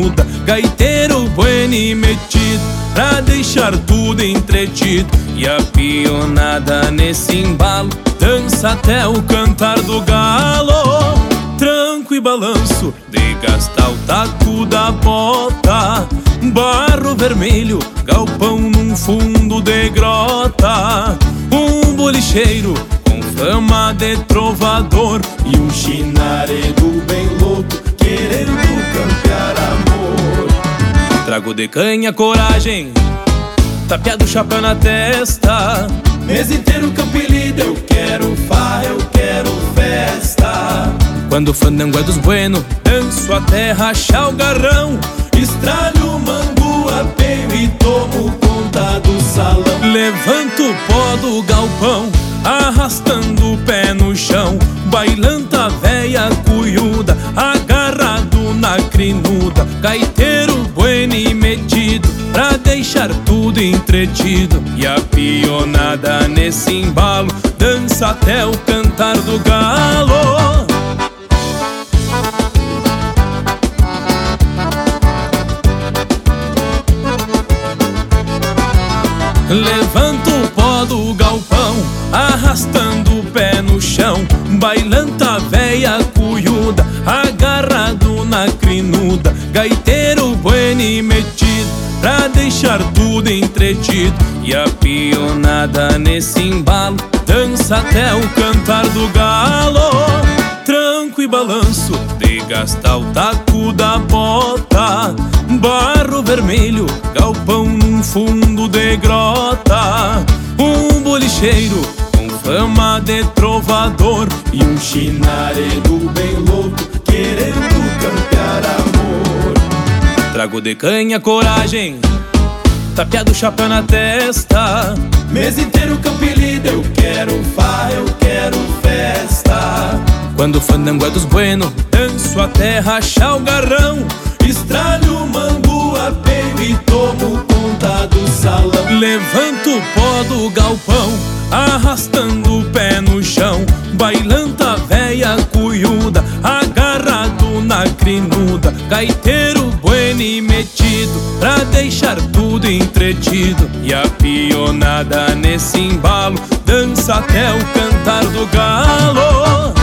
cuyuda, gaiteiro bueno e metido, pra deixar tudo entretido. E a pionada nesse embalo dança até o cantar do galo. Tranco e balanço de gastar o taco da bota, barro vermelho, galpão num fundo de grota. Um bolicheiro com fama de trovador e um chinaredo bem louco querendo campear amor. Trago de canha coragem, tapeado chapéu na testa, mês inteiro campilida, eu quero farra, eu quero festa. Quando o fandango é dos bueno, danço até rachar o garrão, estralho o mango, apeio e tomo conta do salão. Levanto o pó do galpão, arrastando o pé no chão, bailanta véia cuyuda, agarrado na crinuda, gaiteiro bueno e metido, pra deixar tudo entretido. E a pionada nesse embalo dança até o cantar do galo. Levanto o pó do galpão, arrastando o pé no chão, bailanta véia cuyuda, agarrado na crinuda, gaiteiro bueno e metido, pra deixar tudo entretido. E a pionada nesse embalo dança até o cantar do galo. Tranco e balanço de gastar o taco da bota, barro vermelho, galpão num fundo de grota. Um bolicheiro com fama de trovador e um chinaredo bem louco querendo campear amor. Trago de canha coragem, tapeado chapéu na testa, mês inteiro campilida, eu quero farra, eu quero festa. Quando o fandango é dos bueno, danço até rachar o garrão, estralho o mango, apeio e tomo conta do salão. Levanto o pó do galpão, arrastando o pé no chão, bailanta véia cuyuda, agarrado na crinuda, gaiteiro bueno e metido, pra deixar tudo entretido. E a pionada nesse embalo dança até o cantar do galo.